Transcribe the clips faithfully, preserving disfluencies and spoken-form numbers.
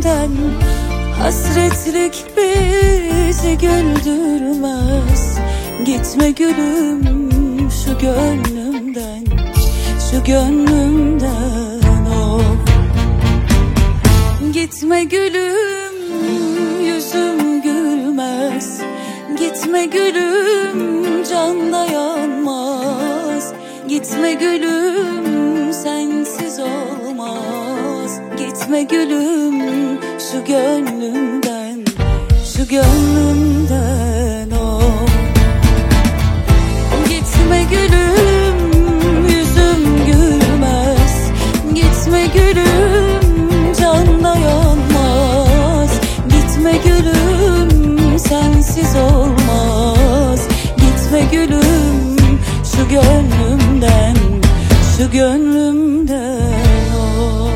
gönlümden. Hasretlik bizi güldürmez. Gitme gülüm şu gönlümden, şu gönlümden of. Gitme gülüm, yüzüm gülmez. Gitme gülüm, can dayanmaz. Gitme gülüm, sensiz olmaz. Gitme gülüm şu gönlümden, şu gönlümden of. Gitme gülüm, yüzüm gülmez. Gitme gülüm, can dayanmaz. Gitme gülüm, sensiz olmaz. Gitme gülüm şu gönlümden, şu gönlümden oh.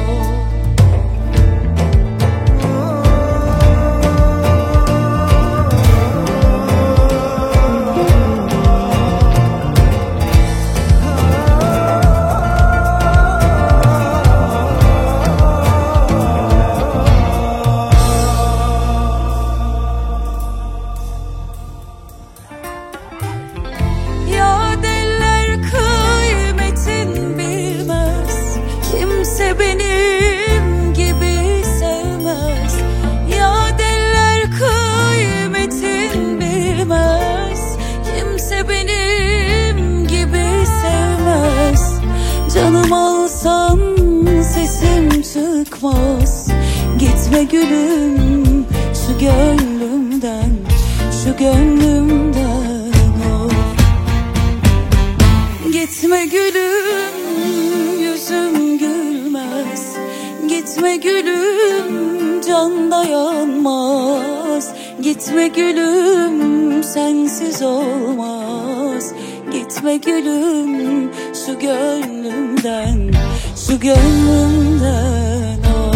Benim gibi sevmez. Ya deliler kıymetin bilmez. Kimse benim gibi sevmez. Canım alsam sesim çıkmaz. Gitme gülüm şu gönlümden, şu gönlümden oh. Gitme gülüm, yüzüm gülmez. Gitme gülüm, can dayanmaz. Gitme gülüm, sensiz olmaz. Gitme gülüm şu gönlümden, şu gönlümden oh.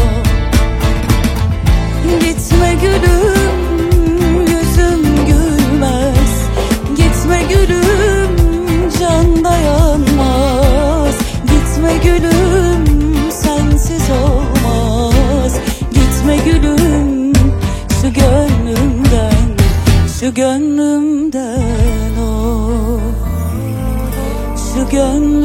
Gitme gülüm, yüzüm gülmez. Gitme gülüm, can dayanmaz. Gitme gülüm, sensiz olmaz. Gitme gülüm şu gönlümden, şu gönlümden oh. Şu gönlümden